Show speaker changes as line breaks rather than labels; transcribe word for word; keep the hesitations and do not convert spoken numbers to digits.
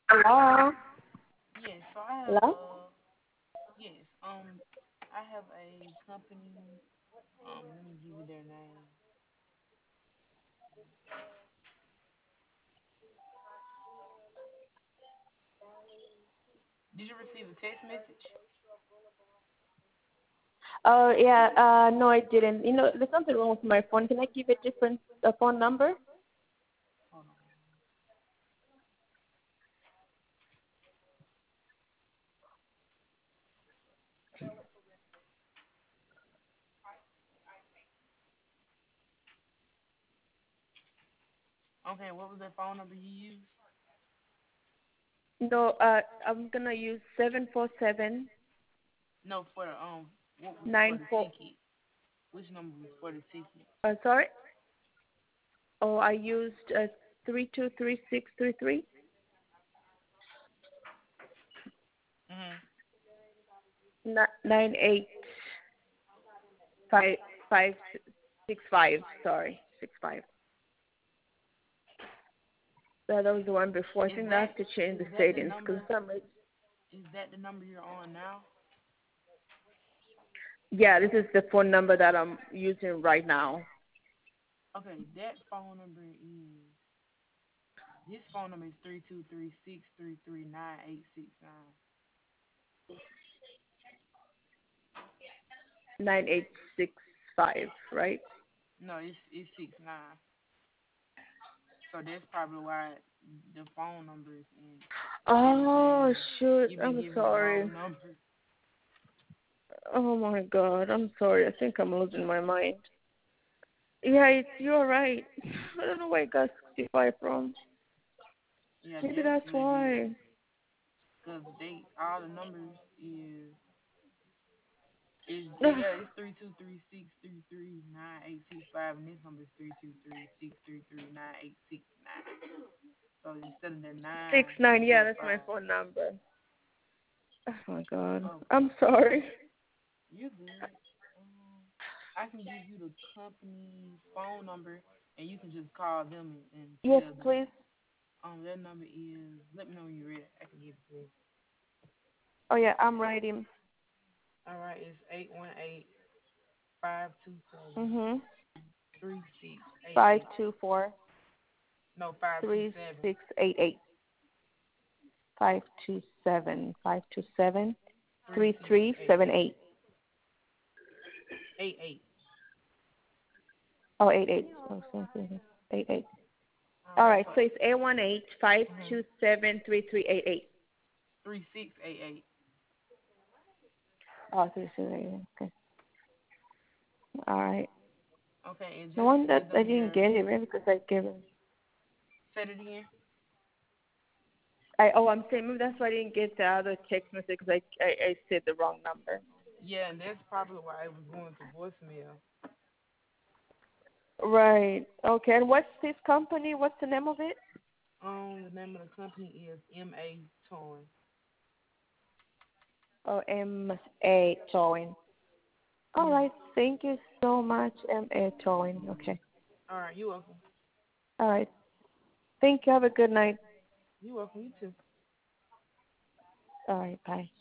Hello?
Yes, so I have
Hello?
uh yes, um I have a company, um let me give you their name. Did you receive a text message?
Oh, yeah, uh, no, I didn't. You know, there's something wrong with my phone. Can I give a different uh, phone number?
Hold on. Okay, what was that phone number you used?
No, uh, I'm going to use seven four seven
No, for the um what was for
nine
the
four.
ticket? Which number was for the ticket?
Uh, sorry? Oh, I used uh, three two three six three three
Mhm.
nine eight five five six five. Sorry, six five. Yeah, that was the one before. I
Is
think I
that
have to change
is
the
that the
settings because
number
some reason.
is that the number you're on now?
Yeah, this is the phone number that I'm using right now.
Okay, that phone number is this phone number is three two three six three three nine eight six nine.
Nine eight six five, right?
No, it's it's six nine. So that's probably why the phone number is in. You've
Oh
been
shoot,
you've been
I'm
given the
sorry.
wrong number.
Oh my god, I'm sorry. I think I'm losing my mind. Yeah, it's you're right. I don't know where I got sixty-five from.
Yeah,
Maybe that's
definitely.
why.
Cause they all the numbers is is yeah it's three two three six three three nine eight six five and this number is three two three six three three nine eight six nine. So instead of the
Six
nine,
nine.
you put
Yeah,
a
that's my
five.
phone number. Oh my god,
Okay,
I'm sorry.
you're good. Um, I can give you the company phone number and you can just call them and, and
Yes,
tell them.
please.
Um, that number is. Let me know when you're ready. I can give it to you.
Oh yeah, I'm writing.
All right, it's eight one eight five two seven
Mhm.
three six eight
Five
eight.
two four
No, five two
three
seven
six eight eight. Five two seven five two seven
three
three
six
three
eight
seven
eight
eight.
eight eight.
Oh, eight eight. Oh, sorry, sorry, eight eight.
All
All
right,
right,
so
so it's eight one eight five
mm-hmm.
two seven three three eight eight.
three six eight eight.
Oh, three three eight eight. Okay. All right.
Okay, and
No
just
wonder
give
I
them
didn't
your.
get it. Maybe because I gave it.
Say it again.
I oh, I'm saying maybe that's why I didn't get the other text message because I, I I said the wrong number.
Yeah, and that's probably why it was going to voicemail.
Right. Okay. And what's this company? What's the name of it?
Um, the name of the company is M A Towing.
Oh, M A Towing. All
Mhm.
right. Thank you so much, M A Towing. Okay.
All right, you welcome.
All right. Thank you. Have a good night.
You welcome. You too.
All right. Bye.